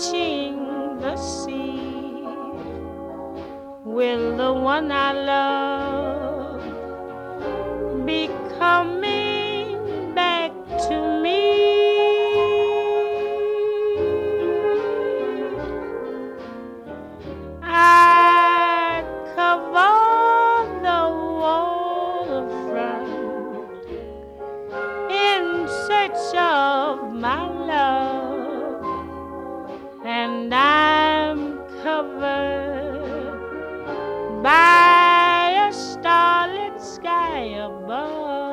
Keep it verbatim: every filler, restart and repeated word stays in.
reaching the sea. Will the one I love be coming back to me? I cover the waterfront in search of my love, and I'm covered by a starlit sky above.